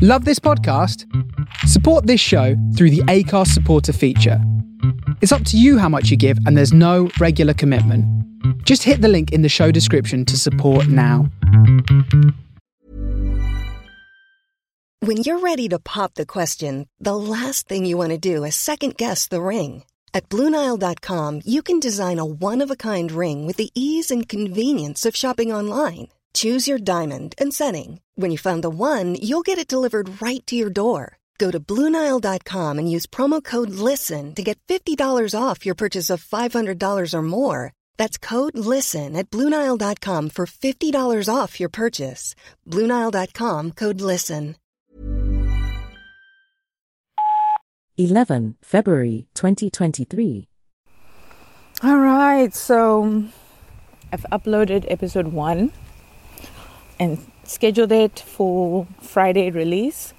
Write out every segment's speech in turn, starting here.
Love this podcast? Support this show through the Acast supporter feature. It's up to you how much you give, and there's no regular commitment. Just hit the link in the show description to support now. When you're ready to pop the question, the last thing you want to do is second-guess the ring. At BlueNile.com, you can design a one-of-a-kind ring with the ease and convenience of shopping online. Choose your diamond and setting. When you find the one, you'll get it delivered right to your door. Go to BlueNile.com and use promo code LISTEN to get $50 off your purchase of $500 or more. That's code LISTEN at BlueNile.com for $50 off your purchase. BlueNile.com, code LISTEN. 11 February 2023. All right, so I've uploaded episode 1 and scheduled it for Friday release.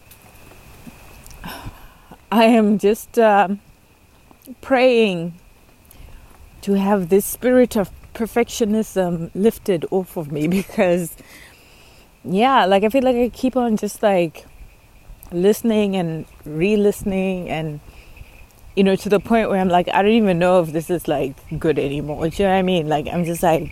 I am just praying to have this spirit of perfectionism lifted off of me, because I feel like I keep on just like listening and re-listening, and to the point where I'm like, I don't even know if this is like good anymore. Do you know what I mean? Like, I'm just like,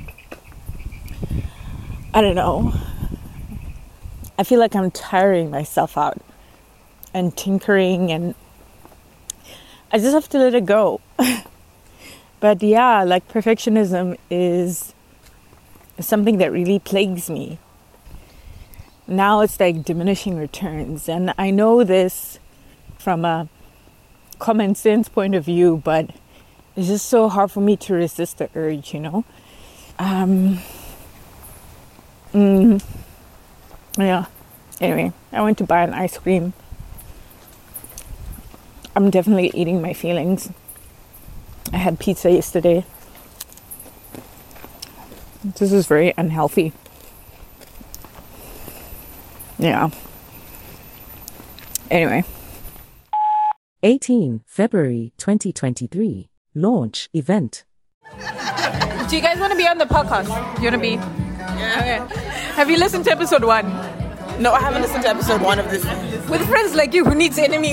I don't know. I feel like I'm tiring myself out and tinkering, and I just have to let it go. But like perfectionism is something that really plagues me. Now it's like diminishing returns, and I know this from a common sense point of view, but it's just so hard for me to resist the urge, Anyway, I went to buy an ice cream. I'm definitely eating my feelings. I had pizza yesterday. This is very unhealthy. Yeah. Anyway. 18 February 2023. Launch event. Do you guys want to be on the podcast? You want to be? Yeah. Okay. Have you listened to episode 1? No, I haven't listened to episode 1 of this. With friends like you who needs enemies.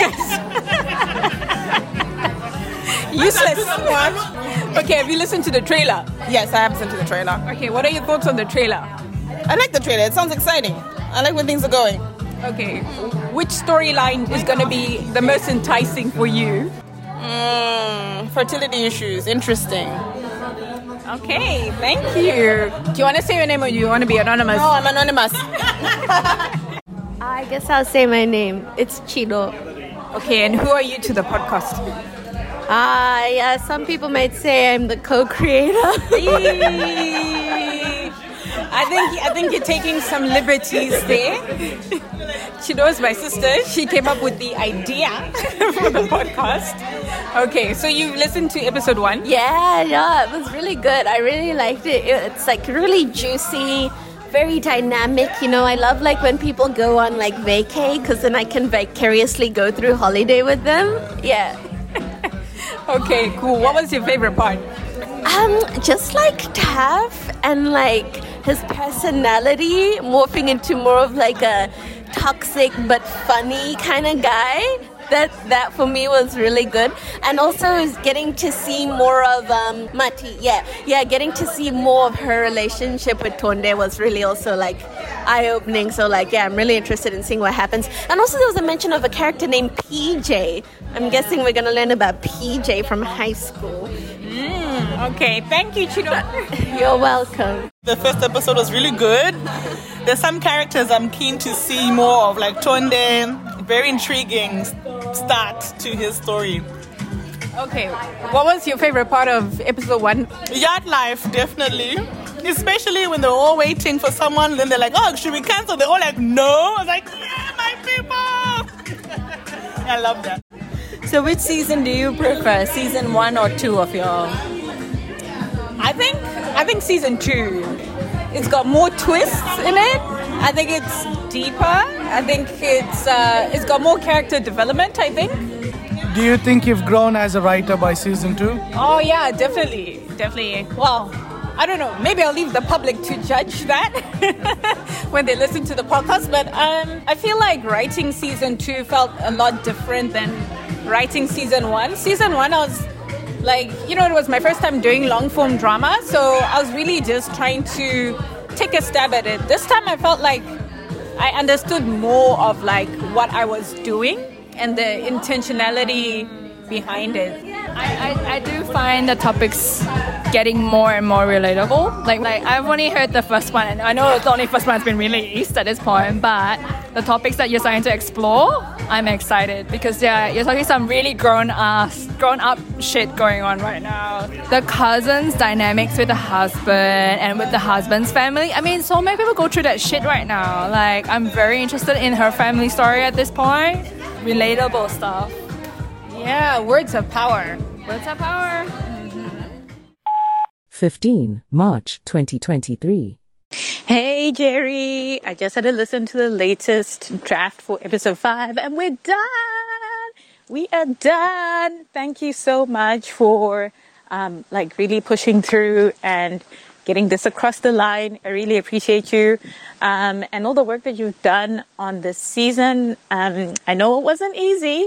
Useless. Okay, have you listened to the trailer? Yes, I have listened to the trailer. Okay, what are your thoughts on the trailer? I like the trailer. It sounds exciting. I like where things are going. Okay, which storyline is going to be the most enticing for you? Fertility issues. Interesting. Okay, thank you. Do you want to say your name or do you want to be anonymous? No, I'm anonymous. I guess I'll say my name. It's Chido. Okay, and who are you to the podcast? Some people might say I'm the co-creator. I think you're taking some liberties there. Chido is my sister. She came up with the idea for the podcast. Okay, so you listened to episode 1? Yeah, it was really good. I really liked it. It's like really juicy, very dynamic. I love like when people go on like vacay, because then I can vicariously go through holiday with them. Yeah. Okay, cool. What was your favorite part? Just like Taff and like his personality morphing into more of like a toxic but funny kind of guy. That for me was really good. And also is getting to see more of Mati. Yeah, getting to see more of her relationship with Tonde was really also like eye-opening. So like, I'm really interested in seeing what happens. And also there was a mention of a character named PJ. I'm guessing we're going to learn about PJ from high school. Okay, thank you, Chido. You're welcome. The first episode was really good. There's some characters I'm keen to see more of, like Tonde. Very intriguing start to his story. Okay, what was your favorite part of episode 1? Yard life, definitely. Especially when they're all waiting for someone, then they're like, oh, should we cancel? They're all like, no. I was like, yeah, my people. I love that. So which season do you prefer? Season 1 or 2 of your... I think season 2. It's got more twists in it. I think it's deeper. I think it's got more character development, I think. Do you think you've grown as a writer by season 2? Oh yeah, definitely. Well, I don't know, maybe I'll leave the public to judge that when they listen to the podcast. But I feel like writing season 2 felt a lot different than writing season 1. Season 1, I was like, it was my first time doing long form drama. So I was really just trying to take a stab at it. This time I felt like I understood more of like what I was doing and the intentionality behind it. I do find the topics getting more and more relatable. Like I've only heard the first one, and I know the only first one has been released at this point, but the topics that you're starting to explore, I'm excited because you're talking some really grown up shit going on right now. The cousins' dynamics with the husband and with the husband's family. I mean, so many people go through that shit right now. Like, I'm very interested in her family story at this point. Relatable stuff. Yeah, words of power. Words of power. 15 March 2023. Hey, Jerry. I just had to listen to the latest draft for episode 5 and we're done. We are done. Thank you so much for really pushing through and getting this across the line. I really appreciate you and all the work that you've done on this season. I know it wasn't easy,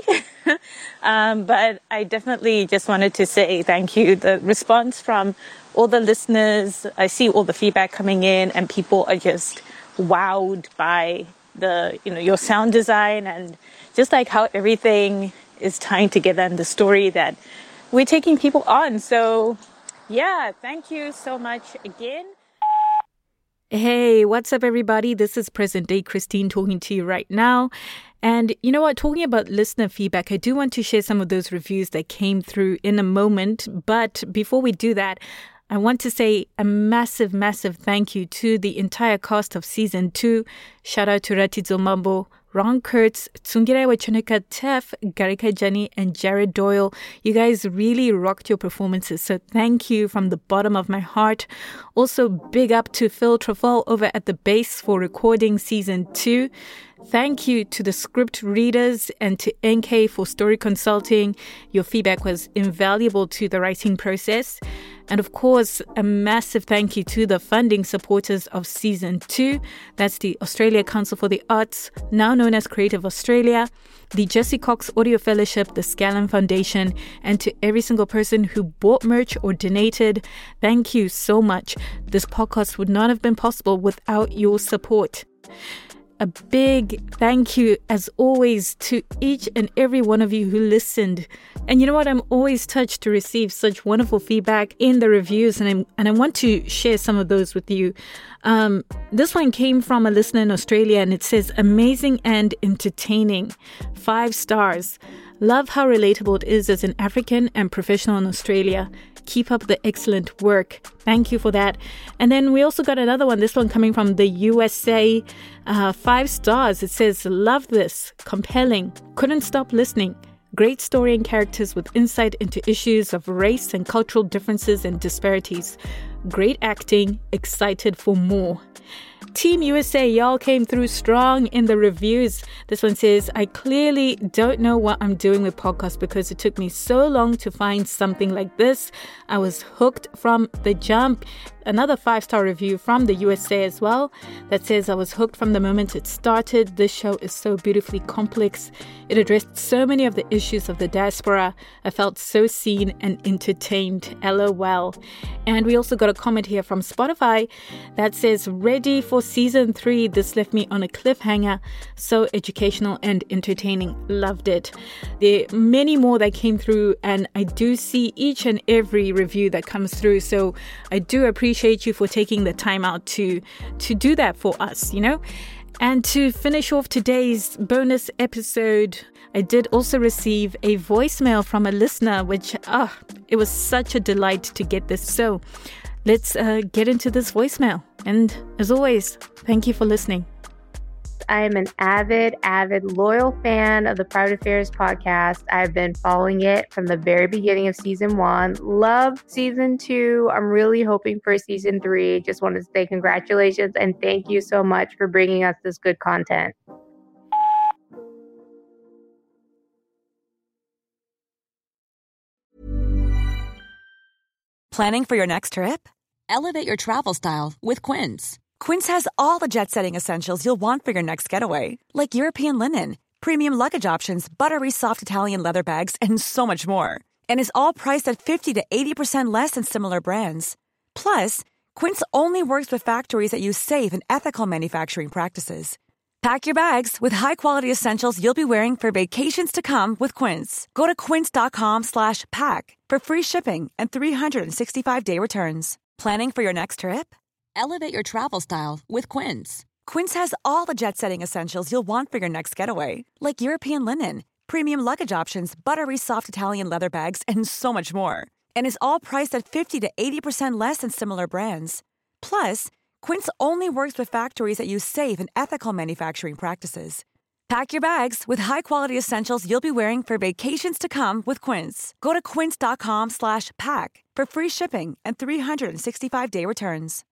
but I definitely just wanted to say thank you. The response from all the listeners, I see all the feedback coming in and people are just wowed by your sound design and just like how everything is tying together and the story that we're taking people on. So yeah, thank you so much again. Hey, what's up, everybody? This is present day Christine talking to you right now. And you know what? Talking about listener feedback, I do want to share some of those reviews that came through in a moment. But before we do that, I want to say a massive, massive thank you to the entire cast of season 2. Shout out to Ratizo Mambo, Ron Kurtz, Tsungirai Wachunika, Tef, Garika Jenny, and Jared Doyle. You guys really rocked your performances, so thank you from the bottom of my heart. Also, big up to Phil Trafal over at The Base for recording season 2. Thank you to the script readers and to NK for story consulting. Your feedback was invaluable to the writing process. And of course, a massive thank you to the funding supporters of season 2. That's the Australia Council for the Arts, now known as Creative Australia, the Jesse Cox Audio Fellowship, the Scallon Foundation, and to every single person who bought merch or donated. Thank you so much. This podcast would not have been possible without your support. A big thank you, as always, to each and every one of you who listened. And you know what? I'm always touched to receive such wonderful feedback in the reviews, and I want to share some of those with you. This one came from a listener in Australia, and it says, amazing and entertaining. 5 stars. Love how relatable it is as an African and professional in Australia. Keep up the excellent work. Thank you for that. And then we also got another one, this one coming from the USA. 5 stars. It says, love this. Compelling. Couldn't stop listening. Great story and characters with insight into issues of race and cultural differences and disparities. Great acting. Excited for more. Team USA, y'all came through strong in the reviews. This one says, I clearly don't know what I'm doing with podcasts because it took me so long to find something like this. I was hooked from the jump. Another 5-star review from the USA as well that says, I was hooked from the moment it started. This show is so beautifully complex. It addressed so many of the issues of the diaspora. I felt so seen and entertained. LOL. And we also got a comment here from Spotify that says, ready for season 3. This left me on a cliffhanger. So educational and entertaining. Loved it. There are many more that came through, and I do see each and every review that comes through. So I do appreciate you for taking the time out to do that for us, you know. And to finish off today's bonus episode, I did also receive a voicemail from a listener, which it was such a delight to get this. So let's get into this voicemail. And as always, thank you for listening. I am an avid, loyal fan of the Private Affairs podcast. I've been following it from the very beginning of season 1. Love season 2. I'm really hoping for season 3. Just wanted to say congratulations and thank you so much for bringing us this good content. Planning for your next trip? Elevate your travel style with Quince. Quince has all the jet-setting essentials you'll want for your next getaway, like European linen, premium luggage options, buttery soft Italian leather bags, and so much more. And is all priced at 50 to 80% less than similar brands. Plus, Quince only works with factories that use safe and ethical manufacturing practices. Pack your bags with high-quality essentials you'll be wearing for vacations to come with Quince. Go to quince.com/pack for free shipping and 365-day returns. Planning for your next trip? Elevate your travel style with Quince. Quince has all the jet-setting essentials you'll want for your next getaway, like European linen, premium luggage options, buttery soft Italian leather bags, and so much more. And is all priced at 50 to 80% less than similar brands. Plus, Quince only works with factories that use safe and ethical manufacturing practices. Pack your bags with high-quality essentials you'll be wearing for vacations to come with Quince. Go to quince.com/pack for free shipping and 365-day returns.